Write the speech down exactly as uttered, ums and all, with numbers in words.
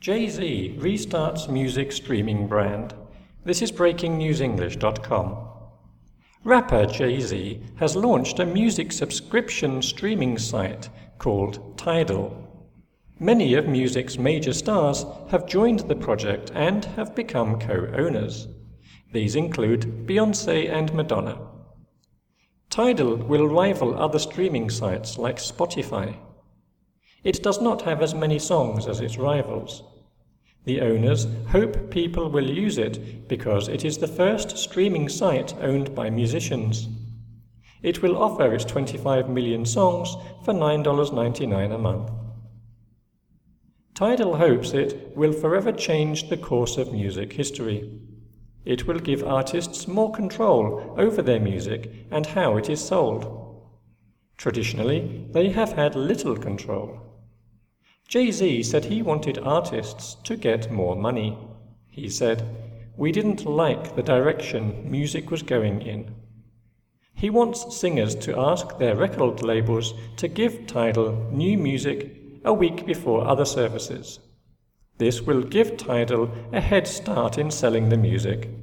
Jay-Z restarts music streaming brand. This is breaking news english dot com. Rapper Jay-Z has launched a music subscription streaming site called Tidal. Many of music's major stars have joined the project and have become co-owners. These include Beyoncé and Madonna. Tidal will rival other streaming sites like Spotify. It does not have as many songs as its rivals. The owners hope people will use it because it is the first streaming site owned by musicians. It will offer its twenty-five million songs for nine dollars and ninety-nine cents a month. Tidal hopes it will forever change the course of music history. It will give artists more control over their music and how it is sold. Traditionally, they have had little control. Jay-Z said he wanted artists to get more money. He said, "We didn't like the direction music was going in." He wants singers to ask their record labels to give Tidal new music a week before other services. This will give Tidal a head start in selling the music.